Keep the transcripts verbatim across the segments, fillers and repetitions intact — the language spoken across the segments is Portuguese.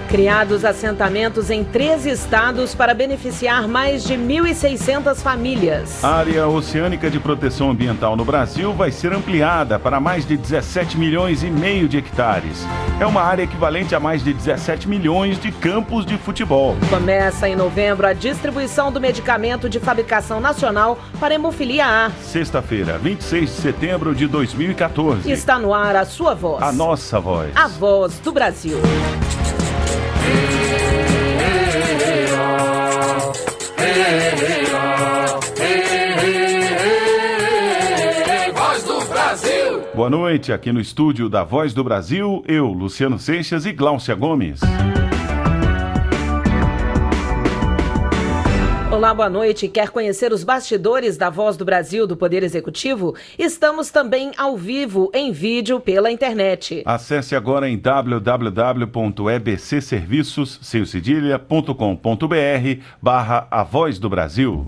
Criados assentamentos em treze estados para beneficiar mais de mil e seiscentas famílias. A área oceânica de proteção ambiental no Brasil vai ser ampliada para mais de dezessete milhões e meio de hectares. É uma área equivalente a mais de dezessete milhões de campos de futebol. Começa em novembro a distribuição do medicamento de fabricação nacional para hemofilia A. Sexta-feira, vinte e seis de setembro de dois mil e quatorze. Está no ar a sua voz. A nossa voz. A voz do Brasil. Voz do Brasil. Boa noite, aqui no estúdio da Voz do Brasil, eu, Luciano Seixas e Gláucia Gomes. Olá, boa noite. Quer conhecer os bastidores da Voz do Brasil do Poder Executivo? Estamos também ao vivo, em vídeo, pela internet. Acesse agora em w w w ponto e b c serviços ponto com ponto b r barra A Voz do Brasil.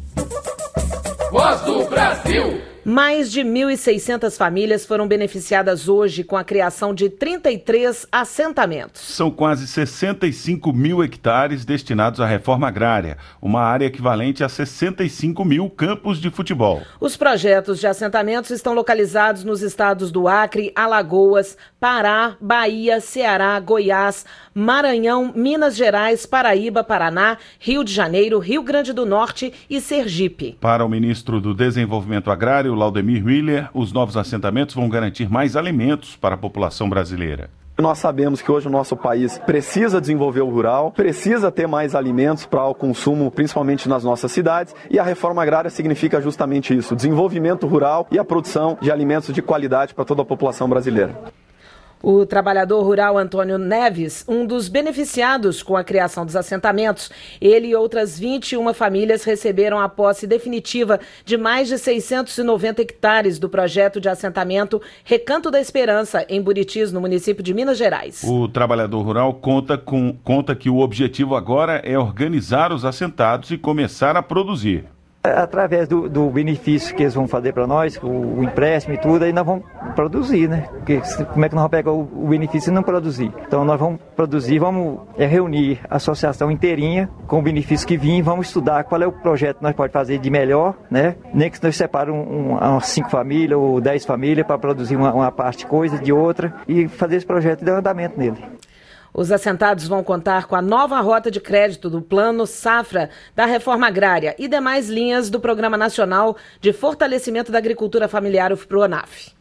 Voz do Brasil. Mais de mil e seiscentas famílias foram beneficiadas hoje com a criação de trinta e três assentamentos. São quase sessenta e cinco mil hectares destinados à reforma agrária, uma área equivalente a sessenta e cinco mil campos de futebol. Os projetos de assentamentos estão localizados nos estados do Acre, Alagoas, Pará, Bahia, Ceará, Goiás, Maranhão, Minas Gerais, Paraíba, Paraná, Rio de Janeiro, Rio Grande do Norte e Sergipe. Para o ministro do Desenvolvimento Agrário, Laudemir Willer, os novos assentamentos vão garantir mais alimentos para a população brasileira. Nós sabemos que hoje o nosso país precisa desenvolver o rural, precisa ter mais alimentos para o consumo, principalmente nas nossas cidades, e a reforma agrária significa justamente isso, desenvolvimento rural e a produção de alimentos de qualidade para toda a população brasileira. O trabalhador rural Antônio Neves, um dos beneficiados com a criação dos assentamentos, ele e outras vinte e uma famílias receberam a posse definitiva de mais de seiscentos e noventa hectares do projeto de assentamento Recanto da Esperança, em Buritis, no município de Minas Gerais. O trabalhador rural conta, com, conta que o objetivo agora é organizar os assentados e começar a produzir. Através do, do benefício que eles vão fazer para nós, o, o empréstimo e tudo, aí nós vamos produzir, né? Porque como é que nós vamos pegar o, o benefício e não produzir? Então nós vamos produzir, vamos é, reunir a associação inteirinha com o benefício que vir, vamos estudar qual é o projeto que nós podemos fazer de melhor, né? Nem que nós separemos um, umas cinco famílias ou dez famílias para produzir uma, uma parte coisa de outra e fazer esse projeto e dar andamento nele. Os assentados vão contar com a nova rota de crédito do Plano Safra da Reforma Agrária e demais linhas do Programa Nacional de Fortalecimento da Agricultura Familiar, o FPRONAF.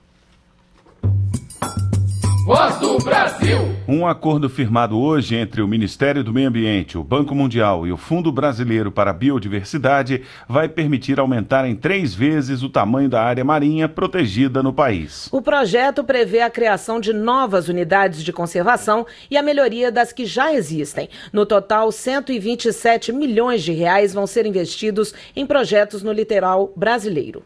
Voz do Brasil. Um acordo firmado hoje entre o Ministério do Meio Ambiente, o Banco Mundial e o Fundo Brasileiro para a Biodiversidade vai permitir aumentar em três vezes o tamanho da área marinha protegida no país. O projeto prevê a criação de novas unidades de conservação e a melhoria das que já existem. No total, cento e vinte e sete milhões de reais vão ser investidos em projetos no litoral brasileiro.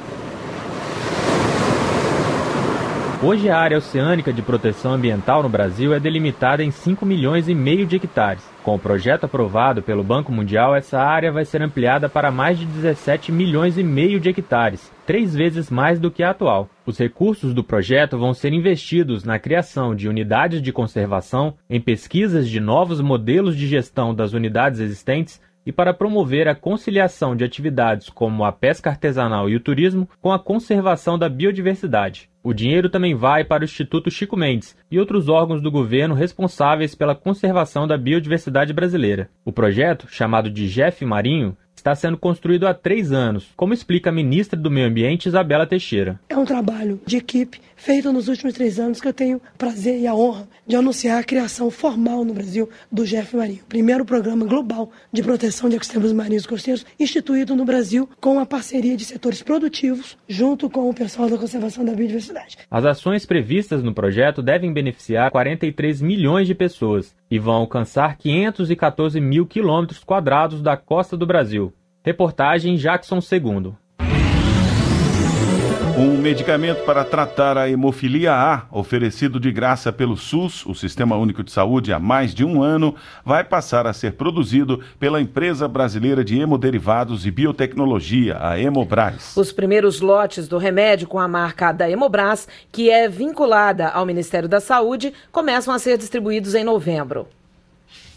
Hoje, a área oceânica de proteção ambiental no Brasil é delimitada em cinco milhões e meio de hectares. Com o projeto aprovado pelo Banco Mundial, essa área vai ser ampliada para mais de dezessete milhões e meio de hectares, três vezes mais do que a atual. Os recursos do projeto vão ser investidos na criação de unidades de conservação, em pesquisas de novos modelos de gestão das unidades existentes e para promover a conciliação de atividades como a pesca artesanal e o turismo com a conservação da biodiversidade. O dinheiro também vai para o Instituto Chico Mendes e outros órgãos do governo responsáveis pela conservação da biodiversidade brasileira. O projeto, chamado de G E F Marinho, está sendo construído há três anos, como explica a ministra do Meio Ambiente, Isabela Teixeira. É um trabalho de equipe feito nos últimos três anos que eu tenho o prazer e a honra de anunciar a criação formal no Brasil do G E F Marinho, primeiro programa global de proteção de ecossistemas marinhos e costeiros instituído no Brasil com a parceria de setores produtivos junto com o pessoal da conservação da biodiversidade. As ações previstas no projeto devem beneficiar quarenta e três milhões de pessoas e vão alcançar quinhentos e quatorze mil quilômetros quadrados da costa do Brasil. Reportagem Jackson Segundo. Um medicamento para tratar a hemofilia A, oferecido de graça pelo SUS, o Sistema Único de Saúde, há mais de um ano, vai passar a ser produzido pela Empresa Brasileira de Hemoderivados e Biotecnologia, a Hemobras. Os primeiros lotes do remédio com a marca da Hemobras, que é vinculada ao Ministério da Saúde, começam a ser distribuídos em novembro.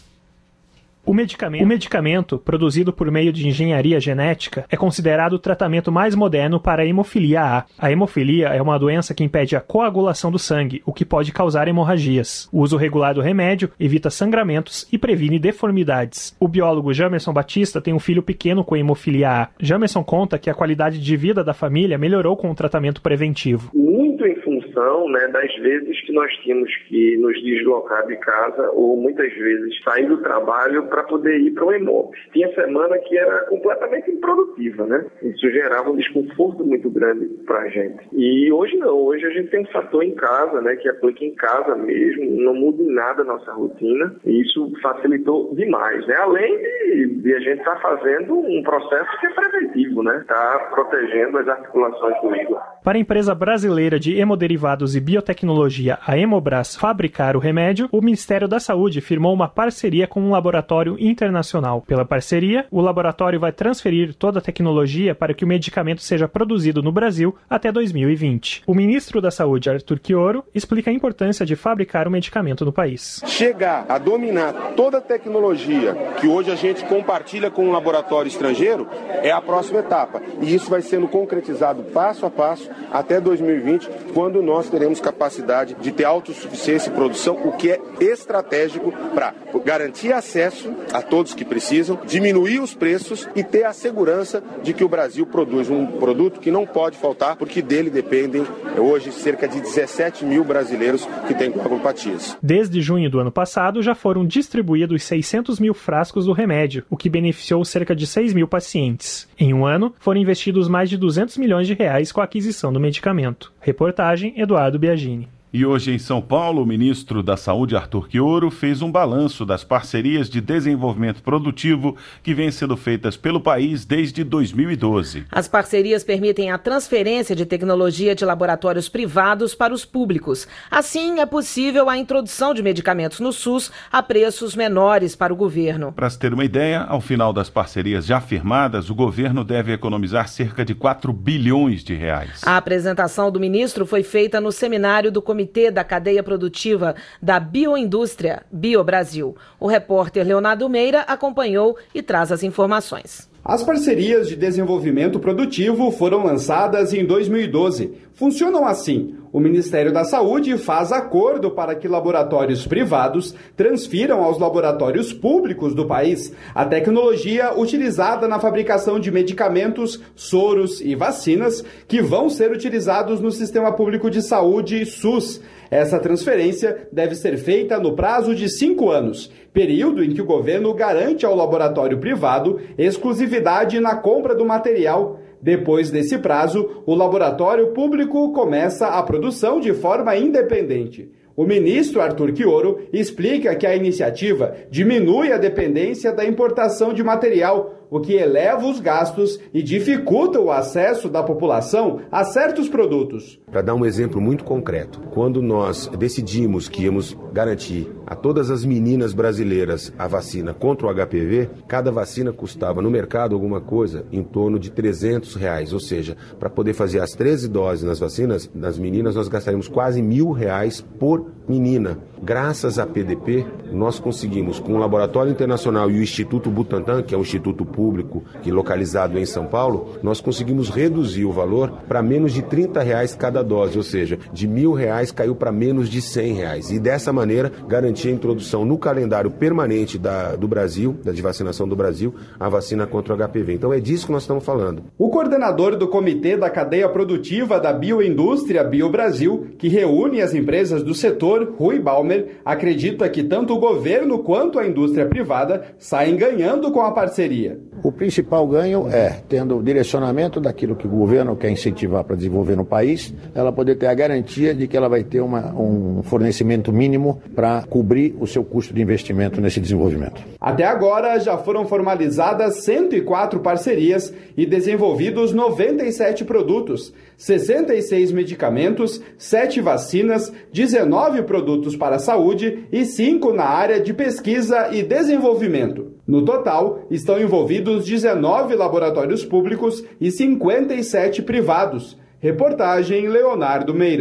O medicamento, o medicamento, produzido por meio de engenharia genética, é considerado o tratamento mais moderno para a hemofilia A. A hemofilia é uma doença que impede a coagulação do sangue, o que pode causar hemorragias. O uso regular do remédio evita sangramentos e previne deformidades. O biólogo Jamerson Batista tem um filho pequeno com hemofilia A. Jamerson conta que a qualidade de vida da família melhorou com o tratamento preventivo. Muito em função, né, das vezes que nós tínhamos que nos deslocar de casa ou muitas vezes sair do trabalho para poder ir para o Hemop. Tinha semana que era completamente improdutiva, né? Isso gerava um desconforto muito grande para a gente. E hoje não, hoje a gente tem um fator em casa, né, que aplica em casa mesmo, não muda em nada a nossa rotina, e isso facilitou demais, né? Além de, de a gente estar tá fazendo um processo que é preventivo, né? Está protegendo as articulações do hígado. Para a empresa brasileira de hemoderivados e biotecnologia, a Hemobras, fabricar o remédio, o Ministério da Saúde firmou uma parceria com um laboratório internacional. Pela parceria, o laboratório vai transferir toda a tecnologia para que o medicamento seja produzido no Brasil até dois mil e vinte. O ministro da Saúde, Arthur Quioro, explica a importância de fabricar o medicamento no país. Chegar a dominar toda a tecnologia que hoje a gente compartilha com um laboratório estrangeiro é a próxima etapa. E isso vai sendo concretizado passo a passo até dois mil e vinte, quando nós teremos capacidade de ter autossuficiência e produção, o que é estratégico para garantir acesso a todos que precisam, diminuir os preços e ter a segurança de que o Brasil produz um produto que não pode faltar, porque dele dependem hoje cerca de dezessete mil brasileiros que têm coagulopatias. Desde junho do ano passado, já foram distribuídos seiscentos mil frascos do remédio, o que beneficiou cerca de seis mil pacientes. Em um ano, foram investidos mais de duzentos milhões de reais com a aquisição do medicamento. Reportagem Eduardo Biagini. E hoje em São Paulo, o ministro da Saúde, Arthur Quioro, fez um balanço das parcerias de desenvolvimento produtivo que vêm sendo feitas pelo país desde dois mil e doze. As parcerias permitem a transferência de tecnologia de laboratórios privados para os públicos. Assim, é possível a introdução de medicamentos no SUS a preços menores para o governo. Para se ter uma ideia, ao final das parcerias já firmadas, o governo deve economizar cerca de quatro bilhões de reais. A apresentação do ministro foi feita no seminário do Comitê da Cadeia Produtiva da Bioindústria, BioBrasil. O repórter Leonardo Meira acompanhou e traz as informações. As parcerias de desenvolvimento produtivo foram lançadas em dois mil e doze. Funcionam assim: o Ministério da Saúde faz acordo para que laboratórios privados transfiram aos laboratórios públicos do país a tecnologia utilizada na fabricação de medicamentos, soros e vacinas que vão ser utilizados no Sistema Público de Saúde, SUS. Essa transferência deve ser feita no prazo de cinco anos, período em que o governo garante ao laboratório privado exclusividade na compra do material. Depois desse prazo, o laboratório público começa a produção de forma independente. O ministro Arthur Quioro explica que a iniciativa diminui a dependência da importação de material, o que eleva os gastos e dificulta o acesso da população a certos produtos. Para dar um exemplo muito concreto, quando nós decidimos que íamos garantir a todas as meninas brasileiras a vacina contra o H P V, cada vacina custava no mercado alguma coisa em torno de trezentos reais, ou seja, para poder fazer as treze doses nas vacinas, nas meninas, nós gastaríamos quase mil reais por menina. Graças à P D P, nós conseguimos, com o Laboratório Internacional e o Instituto Butantan, que é um instituto público que é localizado em São Paulo, nós conseguimos reduzir o valor para menos de trinta reais cada dose, ou seja, de mil reais caiu para menos de cem reais. E dessa maneira, garantir a introdução no calendário permanente da, do Brasil, da de vacinação do Brasil, a vacina contra o H P V. Então é disso que nós estamos falando. O coordenador do Comitê da Cadeia Produtiva da Bioindústria, BioBrasil, que reúne as empresas do setor, Rui Balmer, acredita que tanto o governo quanto a indústria privada saem ganhando com a parceria. O principal ganho é, tendo o direcionamento daquilo que o governo quer incentivar para desenvolver no país, ela poder ter a garantia de que ela vai ter uma, um fornecimento mínimo para cobrir o seu custo de investimento nesse desenvolvimento. Até agora já foram formalizadas cento e quatro parcerias e desenvolvidos noventa e sete produtos, sessenta e seis medicamentos, sete vacinas, dezenove produtos para a saúde e cinco na área de pesquisa e desenvolvimento. No total, estão envolvidos dezenove laboratórios públicos e cinquenta e sete privados. Reportagem Leonardo Meira.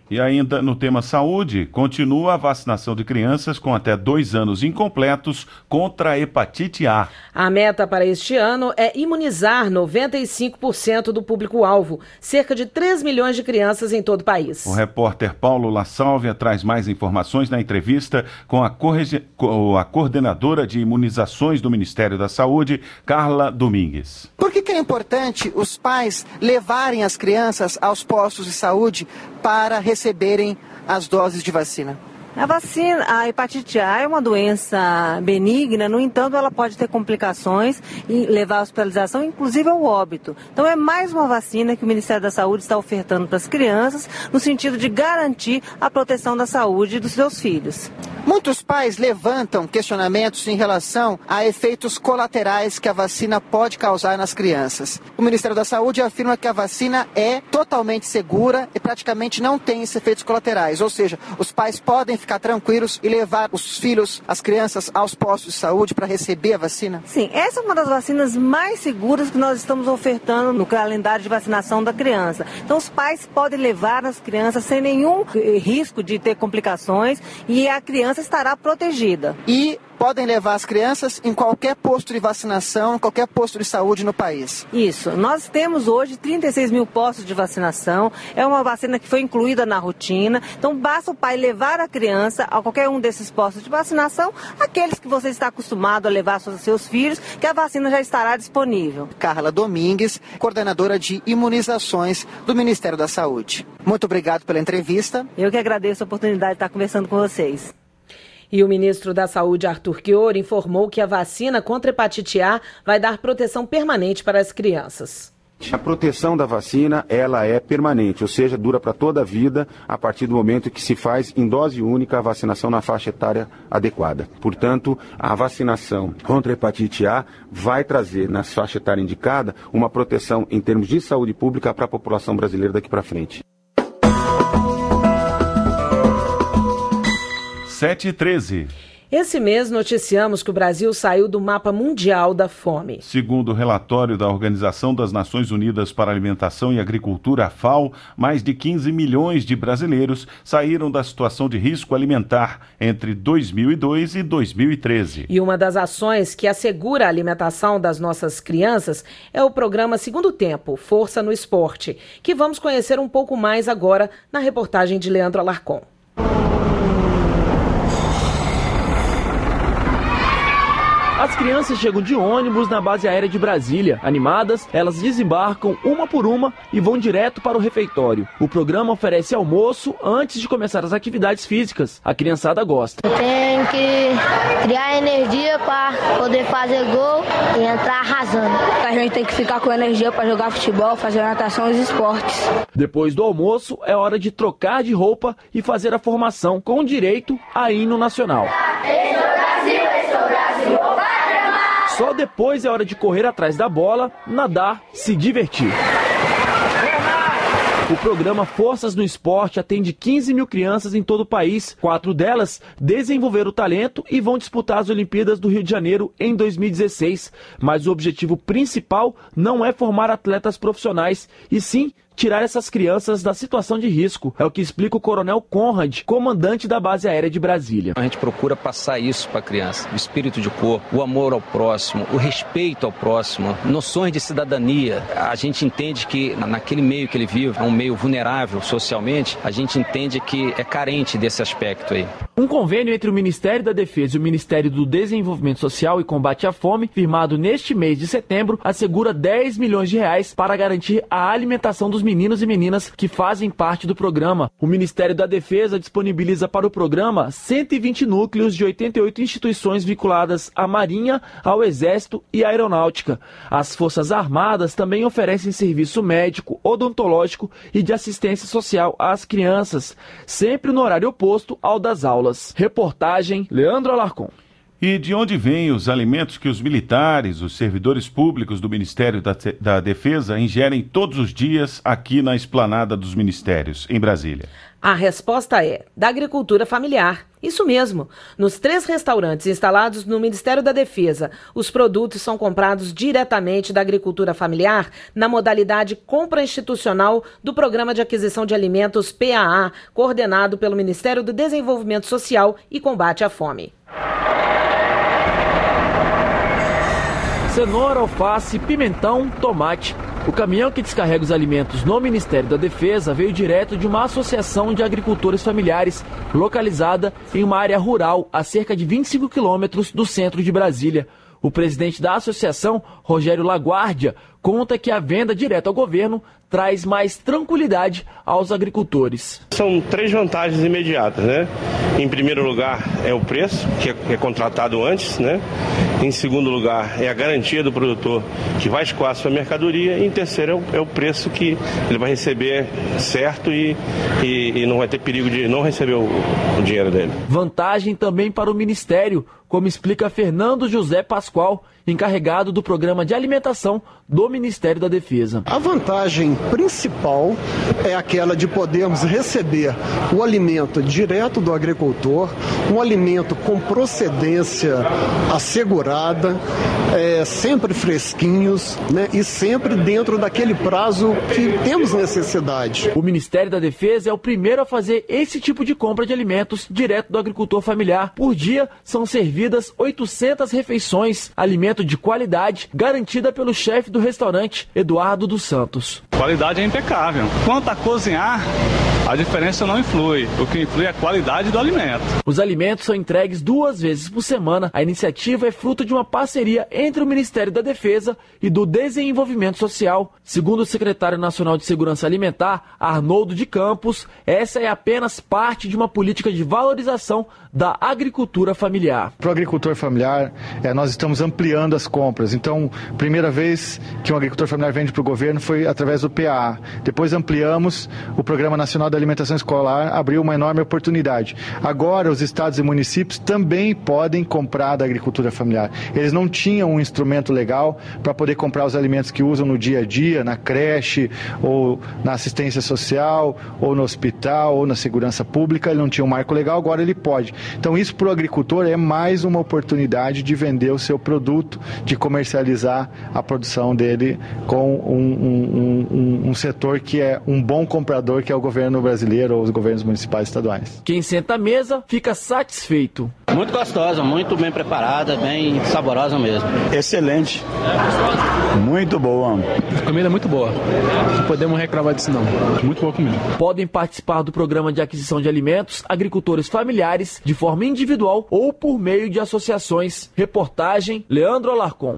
E ainda no tema saúde, continua a vacinação de crianças com até dois anos incompletos contra a hepatite A. A meta para este ano é imunizar noventa e cinco por cento do público-alvo, cerca de três milhões de crianças em todo o país. O repórter Paulo La Sálvia traz mais informações na entrevista com a, correge... com a coordenadora de imunizações do Ministério da Saúde, Carla Domingues. Por que que é importante os pais levarem as crianças aos postos de saúde para receberem as doses de vacina? A vacina, a hepatite A é uma doença benigna, no entanto, ela pode ter complicações e levar à hospitalização, inclusive ao óbito. Então, é mais uma vacina que o Ministério da Saúde está ofertando para as crianças, no sentido de garantir a proteção da saúde dos seus filhos. Muitos pais levantam questionamentos em relação a efeitos colaterais que a vacina pode causar nas crianças. O Ministério da Saúde afirma que a vacina é totalmente segura e praticamente não tem esses efeitos colaterais, ou seja, os pais podem ficar tranquilos e levar os filhos, as crianças, aos postos de saúde para receber a vacina? Sim, essa é uma das vacinas mais seguras que nós estamos ofertando no calendário de vacinação da criança. Então, os pais podem levar as crianças sem nenhum risco de ter complicações e a criança estará protegida. E podem levar as crianças em qualquer posto de vacinação, em qualquer posto de saúde no país. Isso. Nós temos hoje trinta e seis mil postos de vacinação. É uma vacina que foi incluída na rotina. Então, basta o pai levar a criança a qualquer um desses postos de vacinação, aqueles que você está acostumado a levar seus, seus filhos, que a vacina já estará disponível. Carla Domingues, coordenadora de imunizações do Ministério da Saúde. Muito obrigado pela entrevista. Eu que agradeço a oportunidade de estar conversando com vocês. E o ministro da Saúde, Arthur Queiroga, informou que a vacina contra hepatite A vai dar proteção permanente para as crianças. A proteção da vacina, ela é permanente, ou seja, dura para toda a vida a partir do momento que se faz em dose única a vacinação na faixa etária adequada. Portanto, a vacinação contra a hepatite A vai trazer, na faixa etária indicada, uma proteção em termos de saúde pública para a população brasileira daqui para frente. sete e treze. Esse mês noticiamos que o Brasil saiu do mapa mundial da fome. Segundo o relatório da Organização das Nações Unidas para a Alimentação e Agricultura, a FAO, mais de quinze milhões de brasileiros saíram da situação de risco alimentar entre dois mil e dois e dois mil e treze. E uma das ações que assegura a alimentação das nossas crianças é o programa Segundo Tempo, Força no Esporte, que vamos conhecer um pouco mais agora na reportagem de Leandro Alarcon. As crianças chegam de ônibus na base aérea de Brasília. Animadas, elas desembarcam uma por uma e vão direto para o refeitório. O programa oferece almoço antes de começar as atividades físicas. A criançada gosta. Eu tenho que criar energia para poder fazer gol e entrar arrasando. A gente tem que ficar com energia para jogar futebol, fazer natação e esportes. Depois do almoço, é hora de trocar de roupa e fazer a formação com direito a hino nacional. Esse é o Brasil, esse é o Brasil. Só depois é hora de correr atrás da bola, nadar, se divertir. O programa Forças no Esporte atende quinze mil crianças em todo o país. Quatro delas desenvolveram o talento e vão disputar as Olimpíadas do Rio de Janeiro em dois mil e dezesseis. Mas o objetivo principal não é formar atletas profissionais, e sim tirar essas crianças da situação de risco. É o que explica o Coronel Conrad, comandante da base aérea de Brasília. A gente procura passar isso para a criança, o espírito de corpo, o amor ao próximo, o respeito ao próximo, noções de cidadania. A gente entende que naquele meio que ele vive, é um meio vulnerável socialmente, a gente entende que é carente desse aspecto aí. Um convênio entre o Ministério da Defesa e o Ministério do Desenvolvimento Social e Combate à Fome, firmado neste mês de setembro, assegura dez milhões de reais para garantir a alimentação dos meninos e meninas que fazem parte do programa. O Ministério da Defesa disponibiliza para o programa cento e vinte núcleos de oitenta e oito instituições vinculadas à Marinha, ao Exército e à Aeronáutica. As Forças Armadas também oferecem serviço médico, odontológico e de assistência social às crianças, sempre no horário oposto ao das aulas. Reportagem Leandro Alarcon. E de onde vêm os alimentos que os militares, os servidores públicos do Ministério da, da Defesa ingerem todos os dias aqui na esplanada dos ministérios, em Brasília? A resposta é da agricultura familiar. Isso mesmo. Nos três restaurantes instalados no Ministério da Defesa, os produtos são comprados diretamente da agricultura familiar na modalidade compra institucional do Programa de Aquisição de Alimentos P A A, coordenado pelo Ministério do Desenvolvimento Social e Combate à Fome. Cenoura, alface, pimentão, tomate. O caminhão que descarrega os alimentos no Ministério da Defesa veio direto de uma associação de agricultores familiares, localizada em uma área rural a cerca de vinte e cinco quilômetros do centro de Brasília. O presidente da associação, Rogério Laguardia, conta que a venda direta ao governo traz mais tranquilidade aos agricultores. São três vantagens imediatas, né? Em primeiro lugar é o preço, que é, é contratado antes, né? Em segundo lugar é a garantia do produtor que vai escoar a sua mercadoria. E em terceiro é o, é o preço que ele vai receber certo e, e, e não vai ter perigo de não receber o, o dinheiro dele. Vantagem também para o Ministério, como explica Fernando José Pascoal, encarregado do Programa de Alimentação do Ministério da Defesa. A vantagem principal é aquela de podermos receber o alimento direto do agricultor, um alimento com procedência assegurada, é, sempre fresquinhos, né, e sempre dentro daquele prazo que temos necessidade. O Ministério da Defesa é o primeiro a fazer esse tipo de compra de alimentos direto do agricultor familiar. Por dia são servidas oitocentas refeições, alimento de qualidade, garantida pelo chefe do restaurante, Eduardo dos Santos. Qualidade é impecável. Quanto a cozinhar, a diferença não influi. O que influi é a qualidade do alimento. Os alimentos são entregues duas vezes por semana. A iniciativa é fruto de uma parceria entre o Ministério da Defesa e do Desenvolvimento Social. Segundo o secretário nacional de Segurança Alimentar, Arnoldo de Campos, essa é apenas parte de uma política de valorização da agricultura familiar. Para o agricultor familiar, é, nós estamos ampliando as compras. Então, primeira vez que um agricultor familiar vende para o governo foi através do P A A. Depois ampliamos o Programa Nacional da Alimentação Escolar, abriu uma enorme oportunidade. Agora, os estados e municípios também podem comprar da agricultura familiar. Eles não tinham um instrumento legal para poder comprar os alimentos que usam no dia a dia, na creche, ou na assistência social, ou no hospital, ou na segurança pública. Ele não tinha um marco legal, agora ele pode. Então, isso para o agricultor é mais uma oportunidade de vender o seu produto, de comercializar a produção dele com um, um, um, um setor que é um bom comprador, que é o governo brasileiro ou os governos municipais e estaduais. Quem senta à mesa fica satisfeito. Muito gostosa, muito bem preparada, bem saborosa mesmo. Excelente. Muito boa. A comida é muito boa. Não podemos reclamar disso não. Muito boa comida. Podem participar do programa de aquisição de alimentos agricultores familiares de forma individual ou por meio de associações. Reportagem Leandro Alarcon.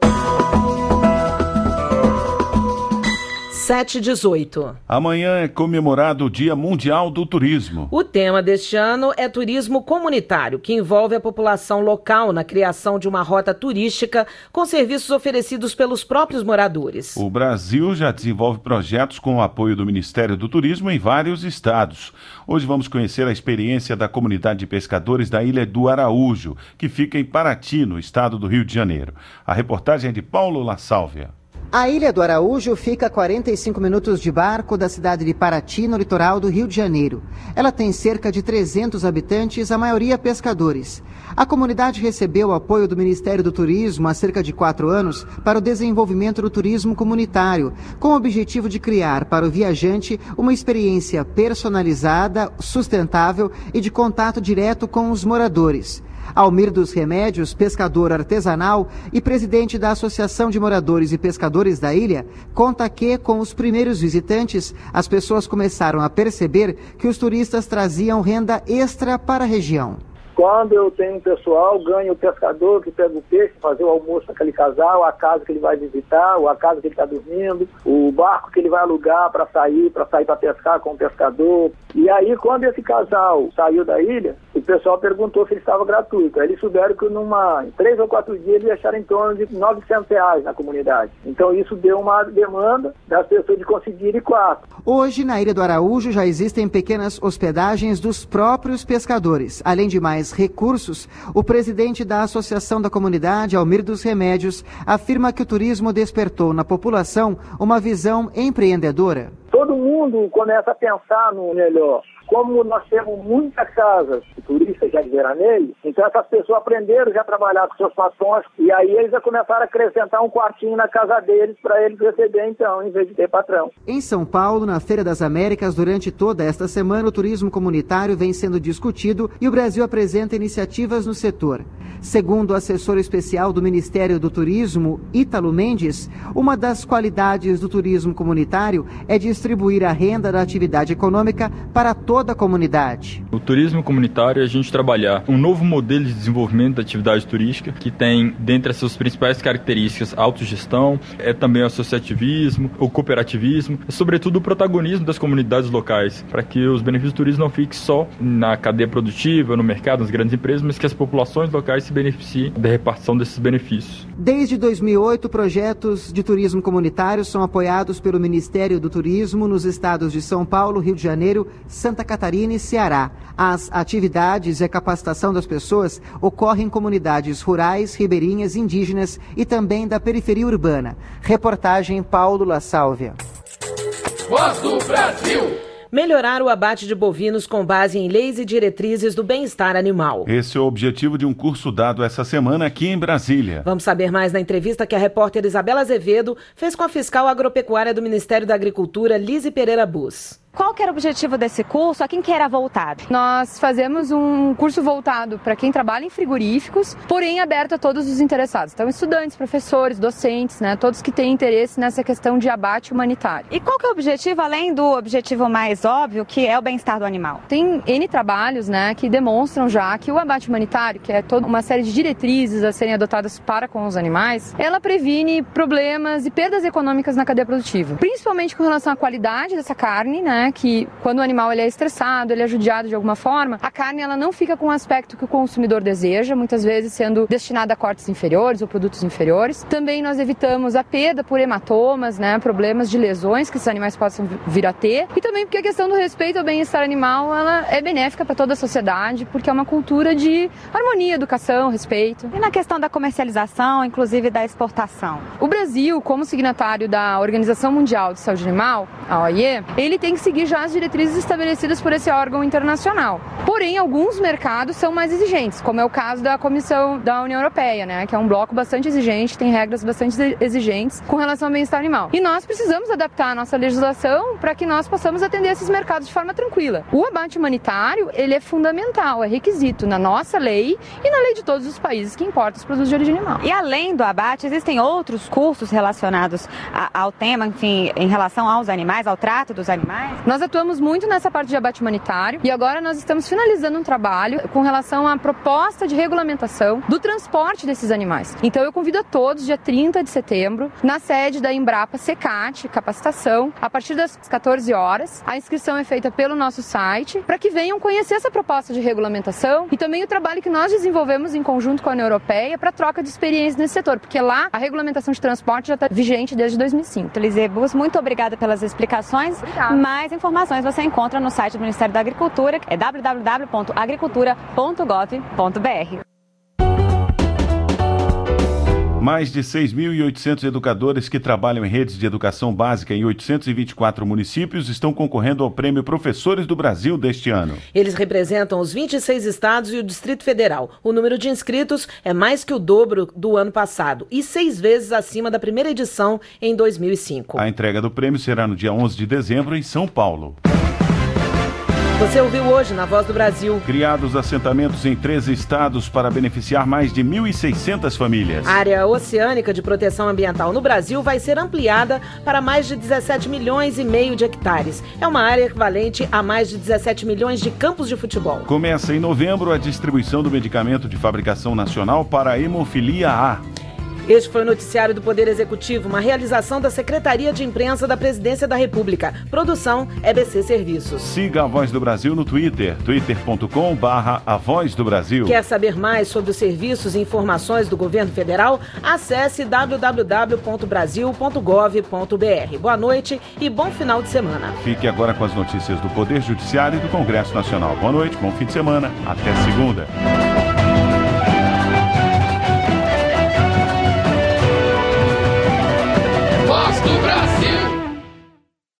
sete e dezoito. Amanhã é comemorado o Dia Mundial do Turismo. O tema deste ano é turismo comunitário, que envolve a população local na criação de uma rota turística com serviços oferecidos pelos próprios moradores. O Brasil já desenvolve projetos com o apoio do Ministério do Turismo em vários estados. Hoje vamos conhecer a experiência da comunidade de pescadores da Ilha do Araújo, que fica em Paraty, no estado do Rio de Janeiro. A reportagem é de Paulo La Sálvia. A Ilha do Araújo fica a quarenta e cinco minutos de barco da cidade de Paraty, no litoral do Rio de Janeiro. Ela tem cerca de trezentos habitantes, a maioria pescadores. A comunidade recebeu o apoio do Ministério do Turismo há cerca de quatro anos para o desenvolvimento do turismo comunitário, com o objetivo de criar para o viajante uma experiência personalizada, sustentável e de contato direto com os moradores. Almir dos Remédios, pescador artesanal e presidente da Associação de Moradores e Pescadores da ilha, conta que, com os primeiros visitantes, as pessoas começaram a perceber que os turistas traziam renda extra para a região. Quando eu tenho um pessoal, ganho o pescador que pega o peixe, fazer o almoço naquele casal, a casa que ele vai visitar, ou a casa que ele está dormindo, o barco que ele vai alugar para sair, para sair para pescar com o pescador. E aí, quando esse casal saiu da ilha, o pessoal perguntou se ele estava gratuito. Aí eles souberam que numa, em três ou quatro dias eles acharam em torno de novecentos reais na comunidade. Então isso deu uma demanda das pessoas de conseguirem quatro. Hoje, na Ilha do Araújo, já existem pequenas hospedagens dos próprios pescadores. Além de mais recursos, o presidente da Associação da Comunidade, Almir dos Remédios, afirma que o turismo despertou na população uma visão empreendedora. Todo mundo começa a pensar no melhor. Como nós temos muitas casas de turistas já de veraneio, então essas pessoas aprenderam já a trabalhar com seus patrões e aí eles já começaram a acrescentar um quartinho na casa deles para eles receberem então, em vez de ter patrão. Em São Paulo, na Feira das Américas, durante toda esta semana, o turismo comunitário vem sendo discutido e o Brasil apresenta iniciativas no setor. Segundo o assessor especial do Ministério do Turismo, Ítalo Mendes, uma das qualidades do turismo comunitário é distribuir a renda da atividade econômica para toda a comunidade. O turismo comunitário é a gente trabalhar um novo modelo de desenvolvimento da atividade turística, que tem, dentre as suas principais características, a autogestão, é também o associativismo, o cooperativismo, é sobretudo o protagonismo das comunidades locais, para que os benefícios do turismo não fiquem só na cadeia produtiva, no mercado, nas grandes empresas, mas que as populações locais se beneficiem da repartição desses benefícios. Desde dois mil e oito, projetos de turismo comunitário são apoiados pelo Ministério do Turismo nos estados de São Paulo, Rio de Janeiro, Santa Catarina e Ceará. As atividades e a capacitação das pessoas ocorrem em comunidades rurais, ribeirinhas, indígenas e também da periferia urbana. Reportagem Paulo La Sálvia. Voz do Brasil. Melhorar o abate de bovinos com base em leis e diretrizes do bem-estar animal. Esse é o objetivo de um curso dado essa semana aqui em Brasília. Vamos saber mais na entrevista que a repórter Isabela Azevedo fez com a fiscal agropecuária do Ministério da Agricultura, Lize Pereira Bus. Qual que era o objetivo desse curso? A quem que era voltado? Nós fazemos um curso voltado para quem trabalha em frigoríficos, porém aberto a todos os interessados. Então, estudantes, professores, docentes, né, todos que têm interesse nessa questão de abate humanitário. E qual que é o objetivo, além do objetivo mais óbvio, que é o bem-estar do animal? Tem N trabalhos, né, que demonstram já que o abate humanitário, que é toda uma série de diretrizes a serem adotadas para com os animais, ela previne problemas e perdas econômicas na cadeia produtiva. Principalmente com relação à qualidade dessa carne, né, que quando o animal ele é estressado, ele é judiado de alguma forma, a carne ela não fica com o aspecto que o consumidor deseja, muitas vezes sendo destinada a cortes inferiores ou produtos inferiores. Também nós evitamos a perda por hematomas, né, problemas de lesões que esses animais possam vir a ter. E também porque a questão do respeito ao bem-estar animal ela é benéfica para toda a sociedade, porque é uma cultura de harmonia, educação, respeito. E na questão da comercialização, inclusive da exportação? O Brasil, como signatário da Organização Mundial de Saúde Animal, a O I E, ele tem que seguir já as diretrizes estabelecidas por esse órgão internacional. Porém, alguns mercados são mais exigentes, como é o caso da Comissão da União Europeia, né, que é um bloco bastante exigente, tem regras bastante exigentes com relação ao bem-estar animal. E nós precisamos adaptar a nossa legislação para que nós possamos atender esses mercados de forma tranquila. O abate humanitário, ele é fundamental, é requisito na nossa lei e na lei de todos os países que importam os produtos de origem animal. E além do abate, existem outros cursos relacionados a, ao tema, enfim, em relação aos animais, ao trato dos animais? Nós atuamos muito nessa parte de abate humanitário e agora nós estamos finalizando um trabalho com relação à proposta de regulamentação do transporte desses animais. Então eu convido a todos, dia trinta de setembro, na sede da Embrapa Secate, capacitação, a partir das quatorze horas. A inscrição é feita pelo nosso site, para que venham conhecer essa proposta de regulamentação e também o trabalho que nós desenvolvemos em conjunto com a União Europeia para troca de experiências nesse setor, porque lá a regulamentação de transporte já está vigente desde dois mil e cinco. Lize Bus, muito obrigada pelas explicações. Obrigada. Mais informações você encontra no site do Ministério da Agricultura, é w w w ponto agricultura ponto gov ponto b r. Mais de seis mil e oitocentos educadores que trabalham em redes de educação básica em oitocentos e vinte e quatro municípios estão concorrendo ao Prêmio Professores do Brasil deste ano. Eles representam os vinte e seis estados e o Distrito Federal. O número de inscritos é mais que o dobro do ano passado e seis vezes acima da primeira edição em dois mil e cinco. A entrega do prêmio será no dia onze de dezembro em São Paulo. Você ouviu hoje na Voz do Brasil. Criados assentamentos em treze estados para beneficiar mais de mil e seiscentas famílias. A área oceânica de proteção ambiental no Brasil vai ser ampliada para mais de dezessete milhões e meio de hectares. É uma área equivalente a mais de dezessete milhões de campos de futebol. Começa em novembro a distribuição do medicamento de fabricação nacional para a hemofilia A. Este foi o Noticiário do Poder Executivo, uma realização da Secretaria de Imprensa da Presidência da República. Produção E B C Serviços. Siga a Voz do Brasil no Twitter, twitter ponto com barra a voz do Brasil. Quer saber mais sobre os serviços e informações do governo federal? Acesse w w w ponto brasil ponto gov ponto b r. Boa noite e bom final de semana. Fique agora com as notícias do Poder Judiciário e do Congresso Nacional. Boa noite, bom fim de semana. Até segunda.